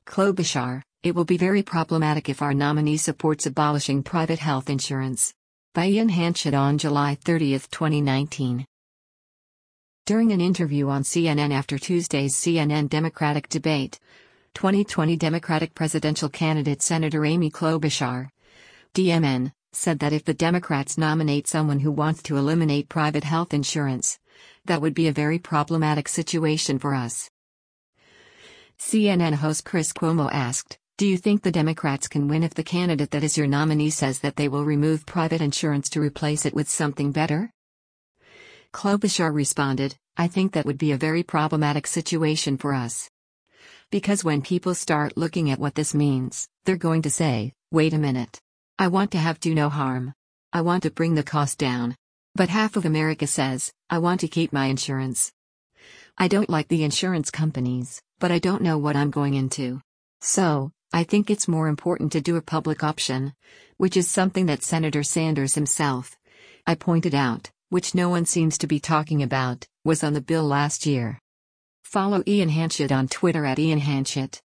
Klobuchar, it will be very problematic if our nominee supports abolishing private health insurance. By Ian Hanchett on July 30, 2019. During an interview on CNN after Tuesday's CNN Democratic debate, 2020 Democratic presidential candidate Senator Amy Klobuchar, DMN, said that if the Democrats nominate someone who wants to eliminate private health insurance, that would be a very problematic situation for us. CNN host Chris Cuomo asked, "Do you think the Democrats can win if the candidate that is your nominee says that they will remove private insurance to replace it with something better?" Klobuchar responded, "I think that would be a very problematic situation for us. Because when people start looking at what this means, they're going to say, wait a minute. I want to have do no harm. I want to bring the cost down. But half of America says, I want to keep my insurance. I don't like the insurance companies, but I don't know what I'm going into. So, I think it's more important to do a public option, which is something that Senator Sanders himself, I pointed out, which no one seems to be talking about, was on the bill last year." Follow Ian Hanchett on Twitter at Ian Hanchett.